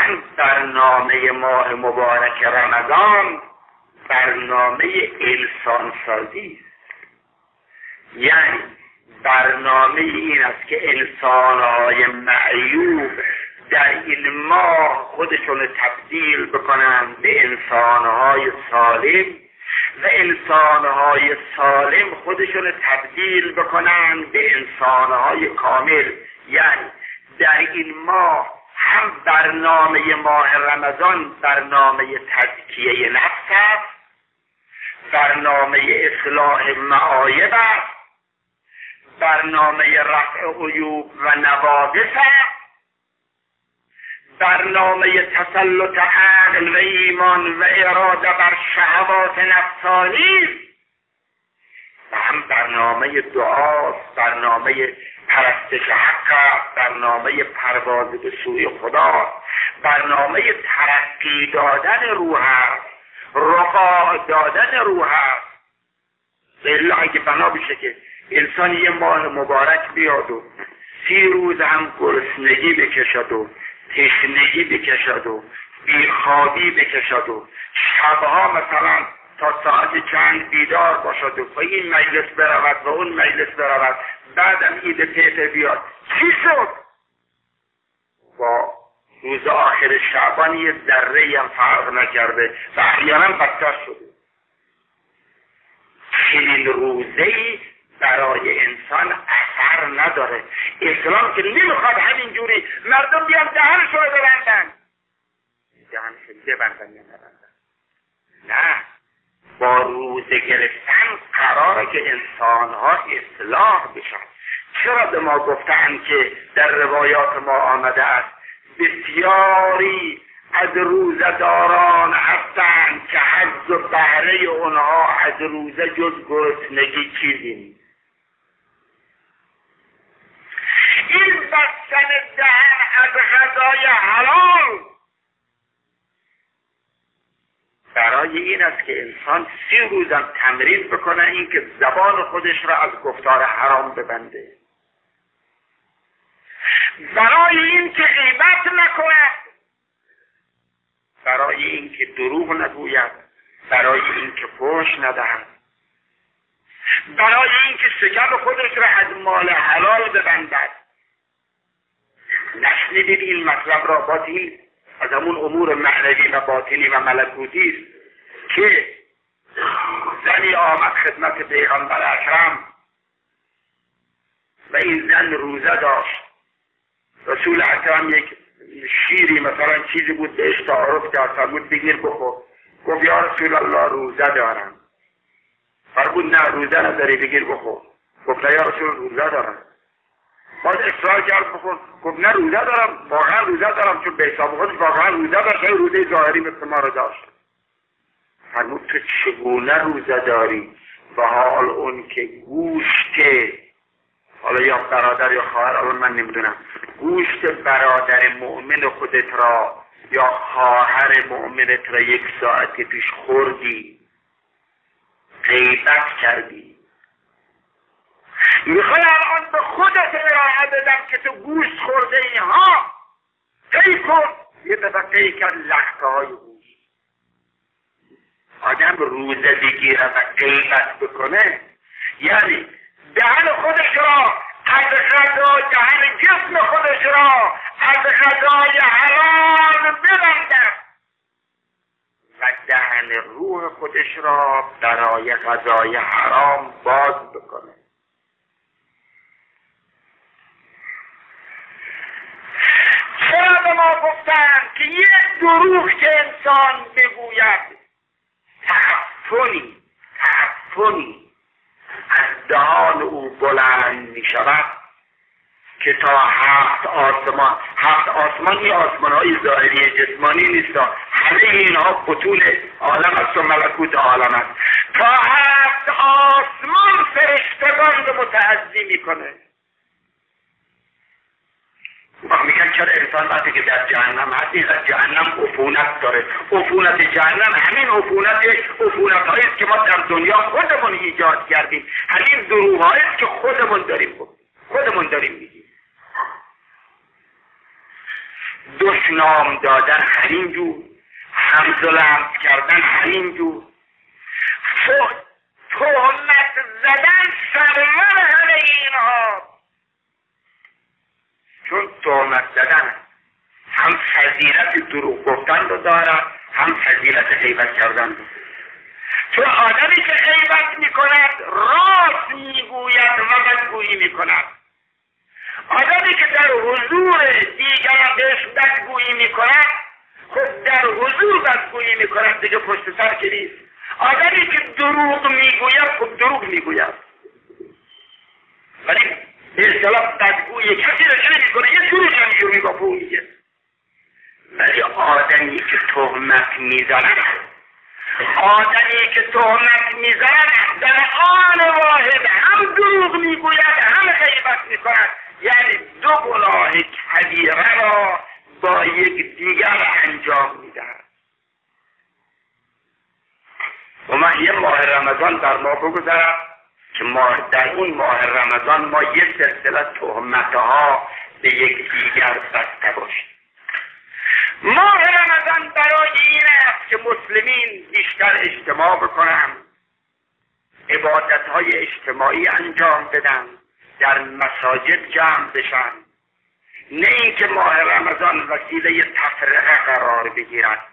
اصلا برنامه ماه مبارک رمضان برنامه انسان سازی است. یعنی برنامه این است که انسان‌های معیوب در این ماه خودشون تبدیل بکنن به انسان‌های سالم و انسان‌های سالم خودشون تبدیل بکنن به انسان‌های کامل. یعنی در این ماه هم برنامه ماه رمضان برنامه تزکیه نفس است، برنامه اصلاح معایب است، برنامه رفع عیوب و نواقص است، برنامه تسلط عقل و ایمان و اراده بر شهوات نفسانی و هم برنامه دعاست، برنامه پرستش حق است، برنامه پرواز به سوی خدا، برنامه ترقی دادن روح است، رقا دادن روح است. الا اگه بنا بشه که انسان یه ماه مبارک بیاد و 30 روز هم گرسنگی بکشد و تشنگی بکشد و بیخوابی بکشد و شبها مثلا تا ساعت چند بیدار باشد و این مجلس برود و اون مجلس برود، بعدم عید فطر بیاد، چی شد؟ با روز آخر شعبان یه ذره هم فرق نکرده و احیانا بدتر شده. چنین روزه‌ای برای انسان اثر نداره. اسلام که نمیخواد همینجوری مردم بیان دهنشو ببندن، دهنشو ببندن یا نبندن. نه، با روزه گرفتن قراره که انسانها اصلاح بشن. چرا به ما گفتن که در روایات ما آمده است بسیاری از روزه‌داران هستند که حظ و بهره اونها از روزه جز گرسنگی چیزی نیست. این بستن دهن از غذای حلال برای این است که انسان 30 روزم تمرین بکنه این که زبان خودش را از گفتار حرام ببنده، برای این که غیبت نکند، برای این که دروغ نگوید، برای این که فحش ندهد، برای این که شکم خودش را از مال حلال ببندد. نشنیدید این مطلب را؟ باطل از همون امور معنوی و باطنی و ملکوتی است که زنی آمد خدمت پیغمبر اکرم و این زن روزه داشت. رسول اکرم یک شیری مثلا چیزی بود بهش تعارف کرد، فرمود بگیر بخور. گفت یا رسول الله روزه دارم. فرمود نه روزه نداری، بگیر بخور. گفت نه یا رسول روزه دارم. باز اصرار کرد بخور. گفت نه روزه دارم، واقعا روزه دارم، چون به حساب خودش واقعا روزه داشت، روزه ظاهری مثل ما رو داشت. فرمود تو چگونه روزه داری و حال اون که گوشت، حالا یا برادر یا خواهر، حالا من نمیدونم، گوشت برادر مؤمن خودت را یا خواهر مؤمنت را 1 ساعت پیش خوردی، غیبت کردی. میخوای الان به خودت ارائه بدم که تو گوشت خورده اینها، قی کن. یه دفعه قی کرد لخته های گوشت. آدم روزه بگیره و غیبت بکنه یعنی دهن خودش را از غذا، دهن جسم خودش را از غذای حلال ببندد و دهن روح خودش را برای غذای حرام باز بکنه. چرا به ما گفتن که یک دروغ که انسان بگوید تعفنی از دهان او بلند می شود که تا 7 آسمان، 7 آسمان این آسمان های ظاهری جسمانی نیست، همه اینها بطون عالم است و ملکوت عالم است. تا 7 آسمان فرشتگان رو متعظی می کنه. میگن چرا انسان وقتی که در جهنم هست، این از جهنم عفونت داره. عفونت جهنم همین عفونت هایی است که ما در دنیا خودمون ایجاد کردیم، همین دروغ هایی است که خودمون داریم میگیم. دشنام دادن همینجور، حمز و لمس کردن همینجور، تهمت زدن سرور همه اینها. چون تهمت زدن هم فضیلت دروغ گفتن رو دارد، هم فضیلت غیبت کردن رو. چون آدمی که غیبت میکند راست میگوید و بدگویی میکند. آدمی که در حضور دیگران بهش بدگویی میکند، خود در حضور بدگویی میکند دیگه پشت سر که نیست. آدمی که دروغ میگوید خب دروغ میگوید، ولی به اصطلاح بدگویی کسی رو چه نمیکنه، یه دروغ هم میگه میگه پول میگه. ولی آدمی که تهمت میزند، آدمی که تهمت میزند در آن واحد هم دروغ میگوید هم غیبت میکند، یعنی دو گناه کبیره را با یک دیگر انجام میدهد. و من یه ماه رمضان در ما بگذارم که در اون ماه رمضان ما یه سلسله تهمتها به یک دیگر بسته باشیم. ماه رمضان برای این است که مسلمین بیشتر اجتماع بکنن، عبادتهای اجتماعی انجام بدن، در مساجد جمع بشن، نه اینکه ماه رمضان وسیله تفرقه قرار بگیرد.